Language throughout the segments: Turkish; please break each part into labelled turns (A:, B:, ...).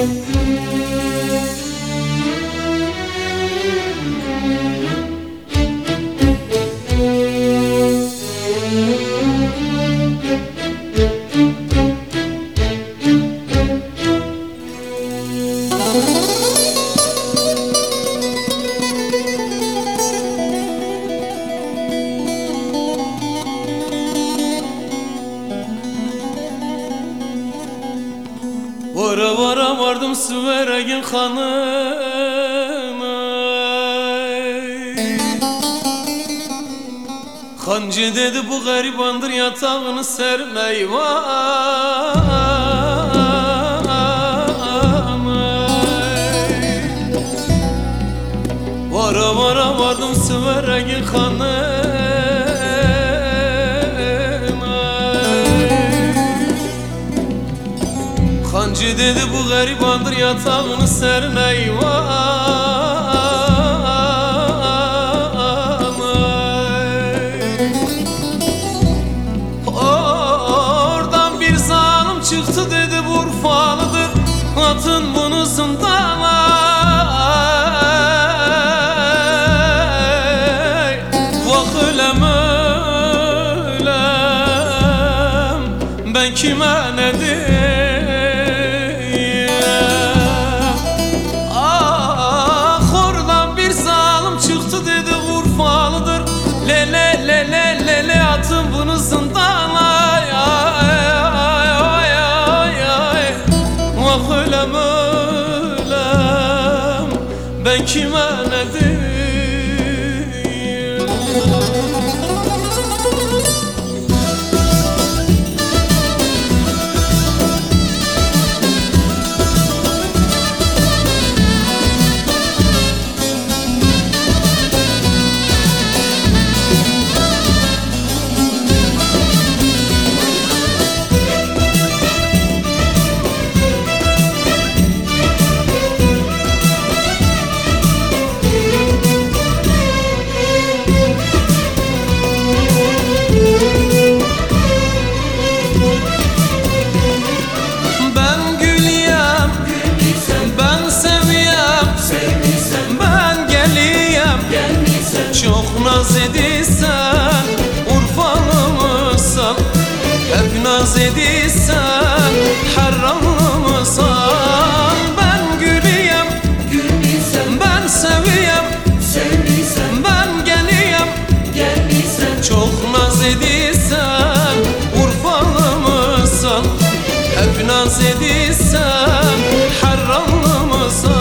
A: Vara vara vardım Süveregin hanına. Hancı dedi bu garibandır yatağını sermeyi Vara vara vardım Süveregin hanına. Hancı dedi bu garibandır yatağını sermeyi Oradan bir zalim çıktı dedi bu Urfalıdır, atın bunu zindana. Vah ölem ölem, ben kime ne diyeyim? Atın bunu zindana. Vah ölem ölem, ben kime ne diyeyim? Çok naz ediysen Urfalı mısın? Hep naz ediysen Harranlı mısın? Ben gülüyem, ben seviyem, ben geliyem, çok naz ediysen Urfalı mısın? Hep naz ediysen Harranlı mısın?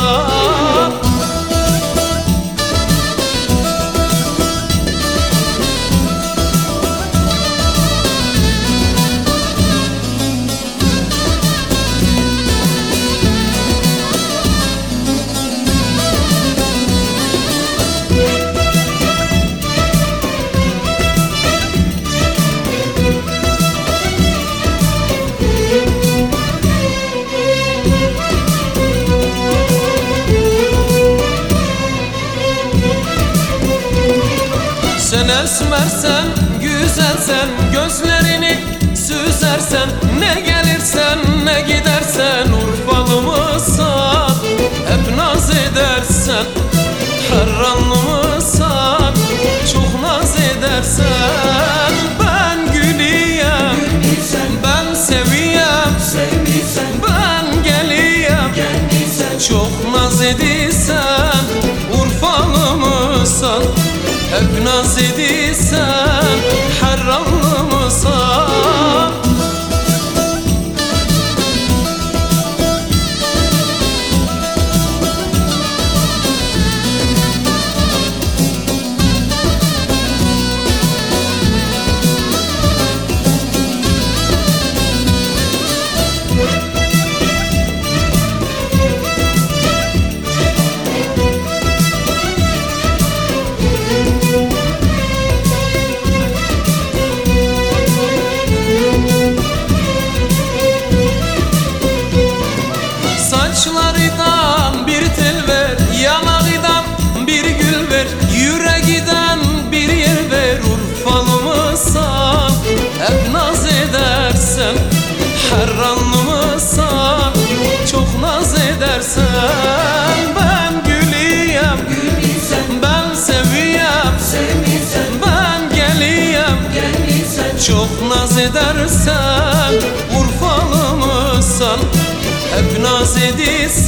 A: Sen esmersen, güzelsen, gözlerini süzersen, ne gelirsen ne gidersen Urfalı mısın? Hep naz edersen Harranlı mısın? Çok naz edersen ben gülüyem, ben seviyem, ben geliyem, çok naz ediysen Urfalı mısın? Hep naz ediysen Harranlı mısın? çok naz edersen Urfalı mısın? Hep naz edilsen